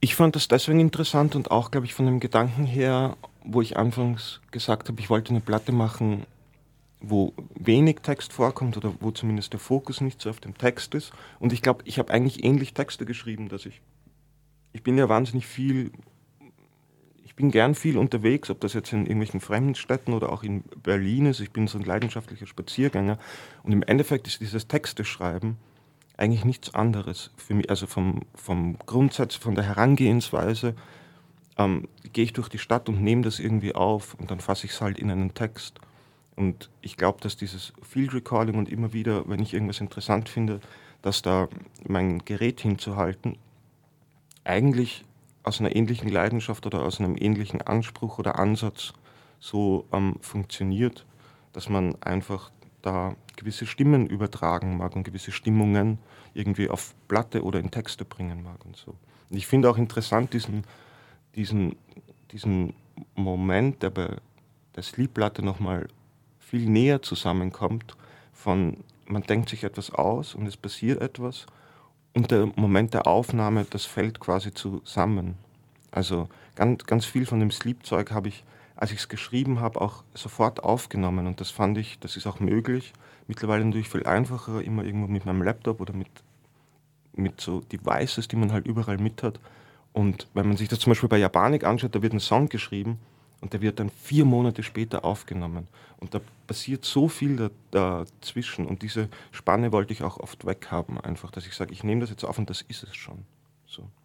Ich fand das deswegen interessant und auch, glaube ich, von dem Gedanken her, wo ich anfangs gesagt habe, ich wollte eine Platte machen, wo wenig Text vorkommt oder wo zumindest der Fokus nicht so auf dem Text ist. Und ich glaube, ich habe eigentlich ähnlich Texte geschrieben, dass ich bin ja wahnsinnig viel, ich bin gern viel unterwegs, ob das jetzt in irgendwelchen fremden Städten oder auch in Berlin ist. Ich bin so ein leidenschaftlicher Spaziergänger. Und im Endeffekt ist dieses Texteschreiben eigentlich nichts anderes für mich, also vom Grundsatz, von der Herangehensweise, gehe ich durch die Stadt und nehme das irgendwie auf und dann fasse ich es halt in einen Text. Und ich glaube, dass dieses Field Recording und immer wieder, wenn ich irgendwas interessant finde, dass da mein Gerät hinzuhalten, eigentlich aus einer ähnlichen Leidenschaft oder aus einem ähnlichen Anspruch oder Ansatz so funktioniert, dass man einfach da gewisse Stimmen übertragen mag und gewisse Stimmungen irgendwie auf Platte oder in Texte bringen mag und so. Und ich finde auch interessant diesen, diesen Moment, der bei der Sleep-Platte nochmal viel näher zusammenkommt, von man denkt sich etwas aus und es passiert etwas und der Moment der Aufnahme, das fällt quasi zusammen. Also ganz viel von dem Sleep-Zeug habe ich, als ich es geschrieben habe, auch sofort aufgenommen und das fand ich, das ist auch möglich. Mittlerweile natürlich viel einfacher, immer irgendwo mit meinem Laptop oder mit so Devices, die man halt überall mit hat. Und wenn man sich das zum Beispiel bei Japanik anschaut, da wird ein Song geschrieben und der wird dann 4 Monate später aufgenommen. Und da passiert so viel dazwischen. Und diese Spanne wollte ich auch oft weghaben, einfach, dass ich sage, ich nehme das jetzt auf und das ist es schon. So.